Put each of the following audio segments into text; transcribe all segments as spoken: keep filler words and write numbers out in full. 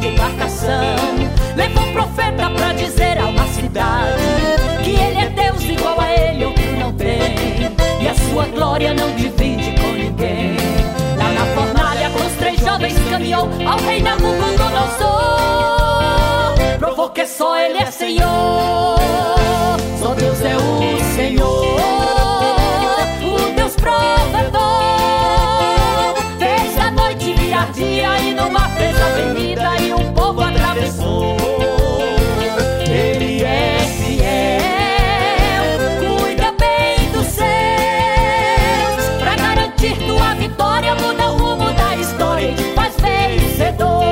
grande embarcação. Levou um profeta pra dizer a uma cidade que ele é Deus, igual a ele outro não tem, e a sua glória não divide com ninguém. Lá na fornalha com os três jovens caminhou ao rei Nabucodonosor. Provou que só ele é Senhor, só Deus é o Senhor, o Deus provedor. Fez a noite virar dia e no mar fez a avenida e o povo atravessou. Ele é fiel, cuida bem dos seus, pra garantir tua vitória, muda o rumo da história e te faz vencedor.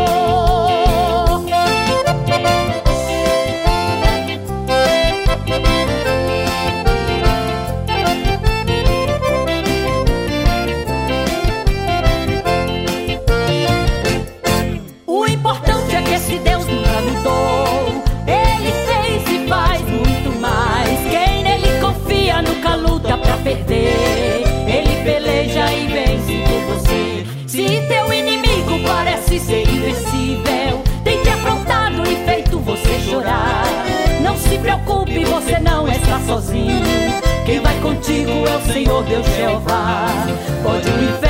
O importante é que esse Deus nunca mudou. Ele fez e faz muito mais. Quem nele confia nunca luta pra perder. Ele peleja e vence por você. Se teu inimigo parece ser invencível, tem te afrontado e feito você chorar, não se preocupe, você não está sozinho. Quem vai contigo é o Senhor Deus Jeová. Pode o inferno